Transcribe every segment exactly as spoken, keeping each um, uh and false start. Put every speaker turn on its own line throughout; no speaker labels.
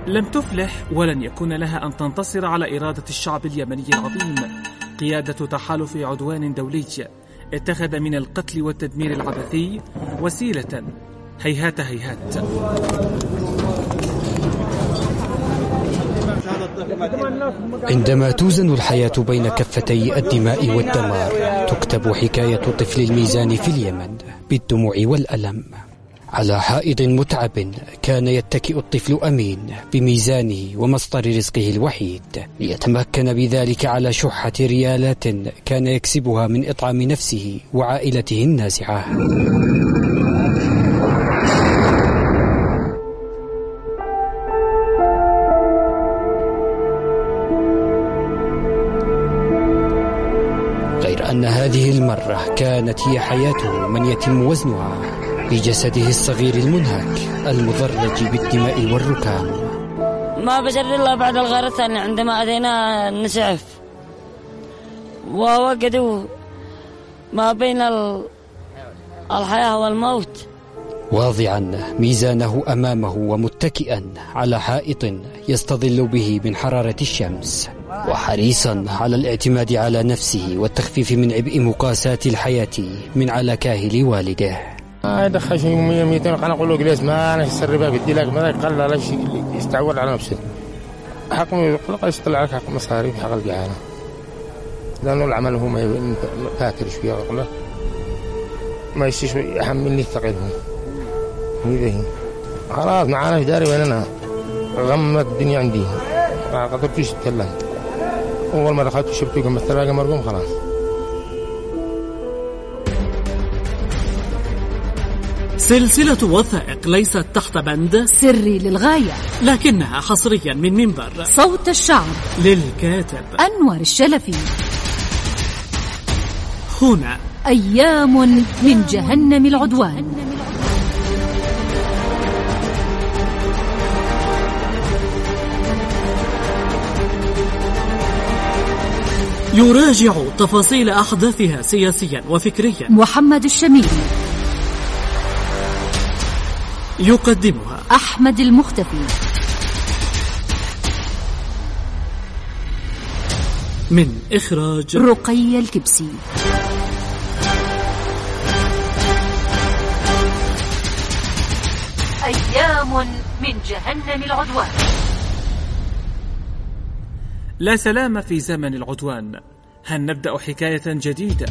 لم تفلح ولن يكون لها أن تنتصر على إرادة الشعب اليمني العظيم. قيادة تحالف عدوان دولي اتخذ من القتل والتدمير العبثي وسيلة هيهات هيهات.
عندما توزن الحياة بين كفتي الدماء والدمار، تكتب حكاية طفل الميزان في اليمن بالدموع والألم. على حائض متعب كان يتكئ الطفل أمين بميزانه ومصدر رزقه الوحيد، ليتمكن بذلك على شحة ريالات كان يكسبها من إطعام نفسه وعائلته النازعة. غير أن هذه المرة كانت هي حياته من يتم وزنها بجسده الصغير المنهك المضرج بالدماء والركام.
ما بجر الله بعد الغار الثاني عندما أتينا نسعف، ووجدوا ما بين الحياة والموت،
واضعا ميزانه أمامه ومتكئا على حائط يستظل به من حرارة الشمس، وحريصا على الاعتماد على نفسه والتخفيف من عبء مقاسات الحياة من على كاهل والده.
هذا خشم يوميا ميتين قنا أقول له جلس ما أنا السربة بدي لك ما قال لا شيء يستعول على نفسه. حق يقول يطلع لك حق مصاريف حق الجعانة، لأنه العمل هو ما فاكر شوية يقول ما يستشوي يحملني ثقيلهم. هذه خلاص معانا في داري ويننا غمت الدنيا عندي ما قدرتش أتكلم. أول ما دخلت شفته كم الثلاجة مرقوم خلاص.
سلسلة وثائق ليست تحت بند
سري للغاية،
لكنها حصريا من منبر
صوت الشعب
للكاتب
أنور الشلفي.
هنا
أيام من جهنم العدوان.
يراجع تفاصيل أحداثها سياسيا وفكريا
محمد الشميري،
يقدمها
أحمد المختفي،
من إخراج
رقية الكبسي. أيام من جهنم العدوان.
لا سلام في زمن العدوان. هل نبدأ حكاية جديدة؟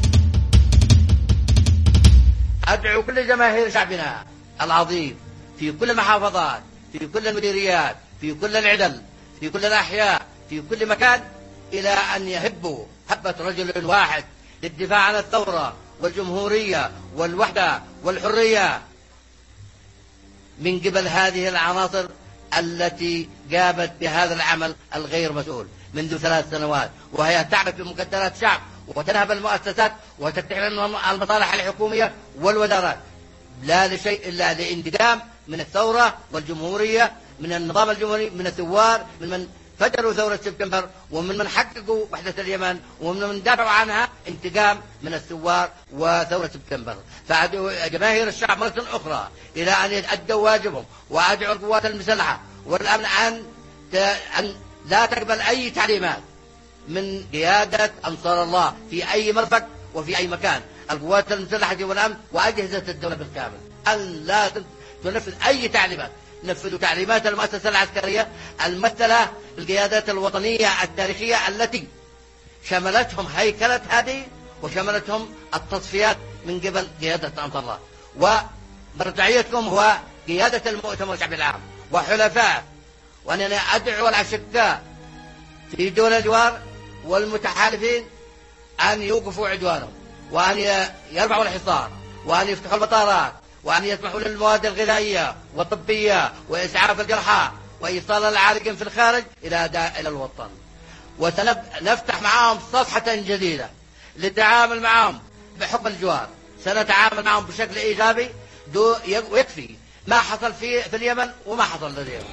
أدعو كل جماهير شعبنا العظيم في كل المحافظات، في كل المديريات، في كل العدل، في كل الأحياء، في كل مكان، إلى أن يهبوا هبة رجل واحد للدفاع عن الثورة والجمهورية والوحدة والحرية من قبل هذه العناصر التي قامت بهذا العمل الغير مسؤول منذ ثلاث سنوات، وهي تعبث بمقدرات الشعب وتنهب المؤسسات وتتحمل المصالح الحكومية والوزارات، لا لشيء إلا لانتقام من الثورة والجمهورية، من النظام الجمهوري، من الثوار، من من فجروا ثورة سبتمبر، ومن من حققوا وحدة اليمن، ومن من دافعوا عنها، انتقام من الثوار وثورة سبتمبر. فأدعو جماهير الشعب مرة أخرى إلى أن يتأدوا واجبهم، وأدعو القوات المسلحة والأمن أن أن لا تقبل أي تعليمات من قيادة أنصار الله في أي مرفق وفي أي مكان. القوات المسلحة والأمن وأجهزة الدولة بالكامل أن لا تنفذ أي تعليمات. نفذوا تعليمات المؤسسة العسكرية الممثلة بالقيادات الوطنية التاريخية التي شملتهم هيكلة هذه وشملتهم التصفيات من قبل قيادة أنصار الله، ومرجعيتكم هو قيادة المؤتمر الشعبي العام وحلفاء. وأنني أدعو الأشقاء في دول الجوار والمتحالفين أن يوقفوا عدوانهم، وأن يرفعوا الحصار، وأن يفتحوا المطارات، وأن يسمحوا للمواد الغذائية والطبية وإسعاف الجرحى وإيصال العالقين في الخارج إلى إلى الوطن. وسنفتح معهم صفحة جديدة للتعامل معهم بحكم الجوار. سنتعامل معهم بشكل إيجابي ويكفي ما حصل في في اليمن وما حصل لليوم.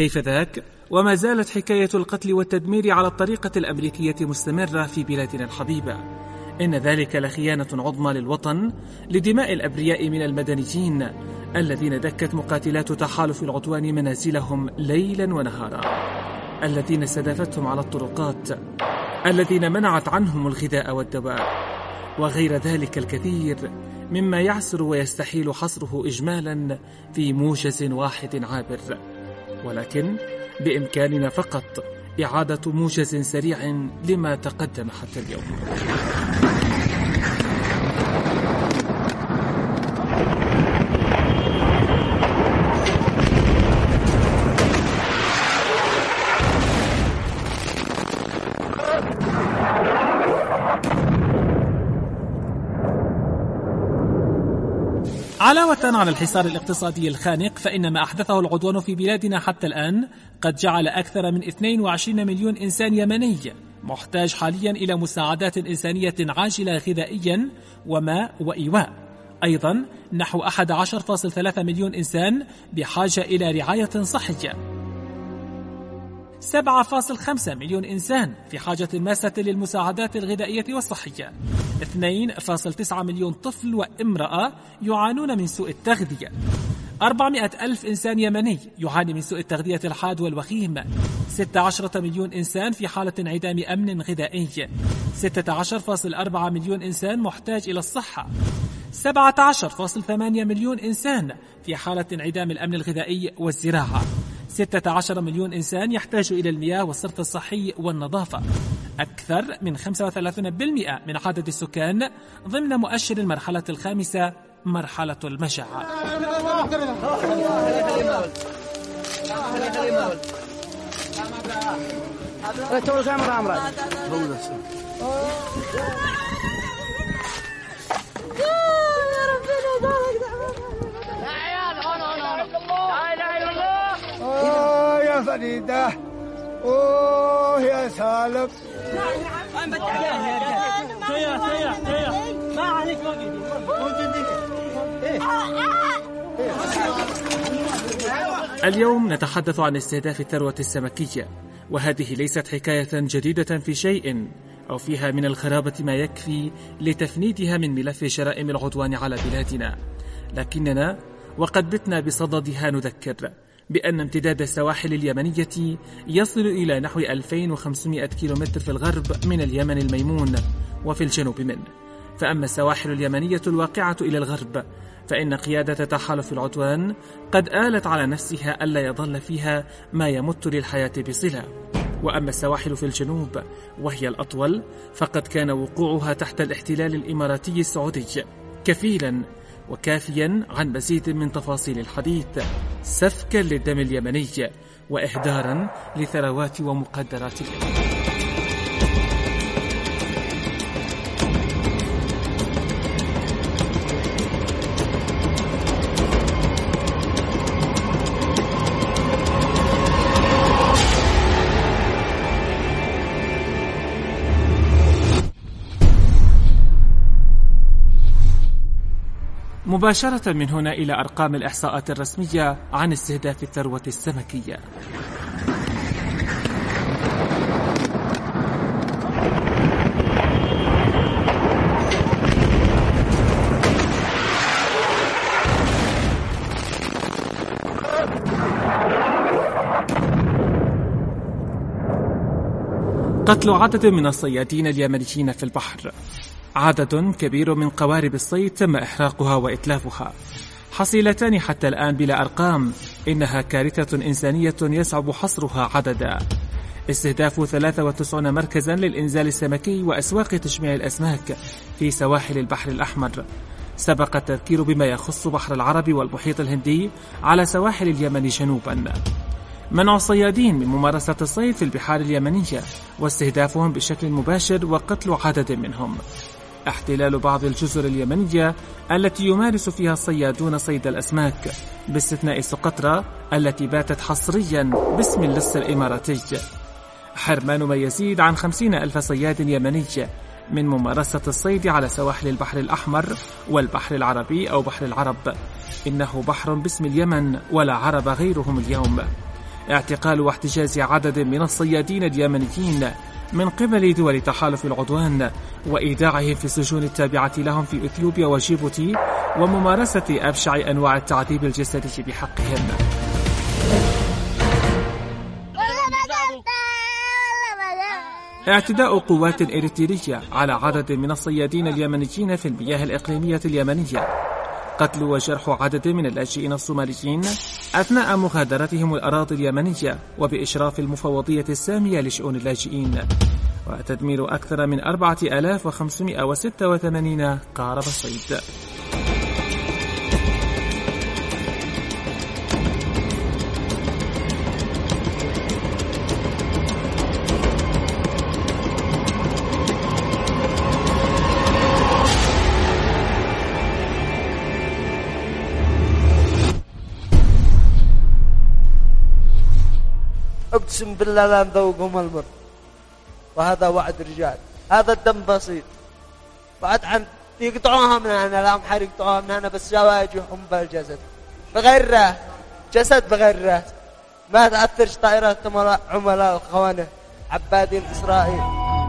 كيف ذاك وما زالت حكاية القتل والتدمير على الطريقة الأمريكية مستمرة في بلادنا الحبيبة. إن ذلك لخيانة عظمى للوطن لدماء الأبرياء من المدنيين الذين دكت مقاتلات تحالف العدوان منازلهم ليلا ونهارا، الذين استهدفتهم على الطرقات، الذين منعت عنهم الغذاء والدواء، وغير ذلك الكثير مما يعسر ويستحيل حصره إجمالا في موجز واحد عابر. ولكن بإمكاننا فقط إعادة موجز سريع لما تقدم حتى اليوم. علاوة على الحصار الاقتصادي الخانق، فإن ما أحدثه العدوان في بلادنا حتى الآن قد جعل أكثر من اثنين وعشرين مليون إنسان يمني محتاج حاليا إلى مساعدات إنسانية عاجلة غذائيا وماء وإيواء. أيضا نحو أحد عشر فاصلة ثلاثة مليون إنسان بحاجة إلى رعاية صحية، سبعة فاصلة خمسة مليون إنسان في حاجة ماسة للمساعدات الغذائية والصحية، اثنين فاصلة تسعة مليون طفل وامرأة يعانون من سوء التغذية، أربعمائة ألف إنسان يمني يعاني من سوء التغذية الحاد والوخيم، ستة عشر مليون إنسان في حالة انعدام أمن غذائي، ستة عشر فاصلة أربعة مليون إنسان محتاج إلى الصحة، سبعة عشر فاصلة ثمانية مليون إنسان في حالة انعدام الأمن الغذائي والزراعة، ستة عشر مليون إنسان يحتاج إلى المياه والصرف الصحي والنظافة، أكثر من خمسة وثلاثين بالمئة من عدد السكان ضمن مؤشر المرحلة الخامسة، مرحلة المجاعة.
أوه يا فريدة، أوه يا سالم.
اليوم نتحدث عن استهداف الثروة السمكية، وهذه ليست حكاية جديدة في شيء أو فيها من الخرابة ما يكفي لتفنيدها من ملف جرائم العدوان على بلادنا، لكننا وقد بتنا بصددها نذكر بأن امتداد السواحل اليمنية يصل إلى نحو ألفين وخمسمائة كيلومتر في الغرب من اليمن الميمون وفي الجنوب منه. فأما السواحل اليمنية الواقعة إلى الغرب فإن قيادة تحالف العدوان قد آلت على نفسها ألا يظل فيها ما يمت للحياة بصلة. وأما السواحل في الجنوب وهي الأطول فقد كان وقوعها تحت الاحتلال الإماراتي السعودي كفيلا وكافيا عن مزيد من تفاصيل الحديث، سفكا للدم اليمني وإهدارا لثروات ومقدرات اليمن. مباشرة من هنا إلى أرقام الإحصاءات الرسمية عن استهداف الثروة السمكية. قتل عدد من الصيادين اليمنيين في البحر. عدد كبير من قوارب الصيد تم إحراقها وإتلافها، حصيلتان حتى الآن بلا أرقام، إنها كارثة إنسانية يصعب حصرها عددا. استهداف ثلاثة وتسعين مركزا للإنزال السمكي وأسواق تجميع الأسماك في سواحل البحر الأحمر. سبق التذكير بما يخص بحر العرب والمحيط الهندي على سواحل اليمن جنوبا. منع الصيادين من ممارسة الصيد في البحار اليمنية واستهدافهم بشكل مباشر وقتل عدد منهم. احتلال بعض الجزر اليمنية التي يمارس فيها الصيادون صيد الأسماك باستثناء سقطرى التي باتت حصريا باسم اللص الإماراتي. حرمان ما يزيد عن خمسين ألف صياد يمني من ممارسة الصيد على سواحل البحر الأحمر والبحر العربي أو بحر العرب. إنه بحر باسم اليمن ولا عرب غيرهم اليوم. اعتقال واحتجاز عدد من الصيادين اليمنيين من قبل دول تحالف العدوان وإيداعهم في السجون التابعة لهم في إثيوبيا وجيبوتي وممارسة أبشع أنواع التعذيب الجسدي بحقهم. اعتداء قوات إريترية على عدد من الصيادين اليمنيين في المياه الإقليمية اليمنية، قتل وجرح عدد من اللاجئين الصوماليين أثناء مغادرتهم الأراضي اليمنية وبإشراف المفوضية السامية لشؤون اللاجئين، وتدمير أكثر من أربعة آلاف وخمسمائة وستة وثمانين قارب صيد.
اقسم بالله لا نذوقهم المر، وهذا وعد رجال. هذا الدم بسيط، وعد عن يقطعوها من هنا، لا محر يقطعوها من هنا، بس جواجههم بالجسد بغير راس، جسد بغير راس. ما تأثرش طائرات عملاء الخونة عبادين إسرائيل.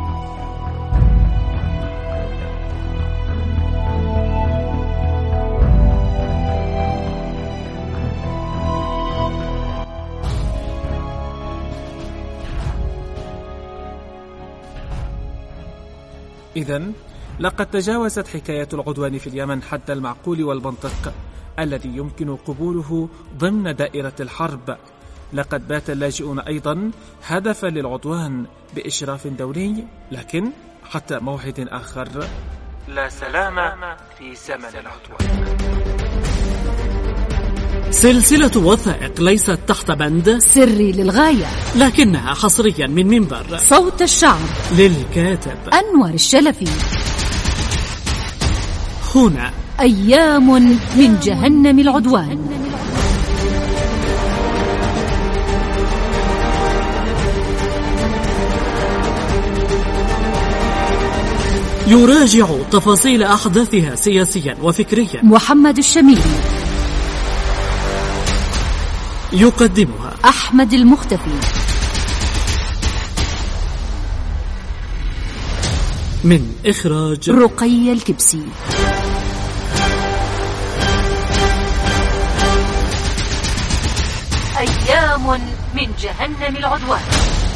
إذن لقد تجاوزت حكاية العدوان في اليمن حد المعقول والمنطق الذي يمكن قبوله ضمن دائرة الحرب. لقد بات اللاجئون أيضا هدفا للعدوان بإشراف دولي، لكن حتى موعد آخر. لا سلام في زمن العدوان.
سلسلة وثائق ليست تحت بند
سري للغاية،
لكنها حصريا من منبر
صوت الشعب
للكاتب
أنور الشلفي.
هنا
أيام من جهنم العدوان.
يراجع تفاصيل أحداثها سياسيا وفكريا
محمد الشميلي،
يقدمها
أحمد المختفي،
من إخراج
رقية الكبسي. أيام من جهنم العدوان.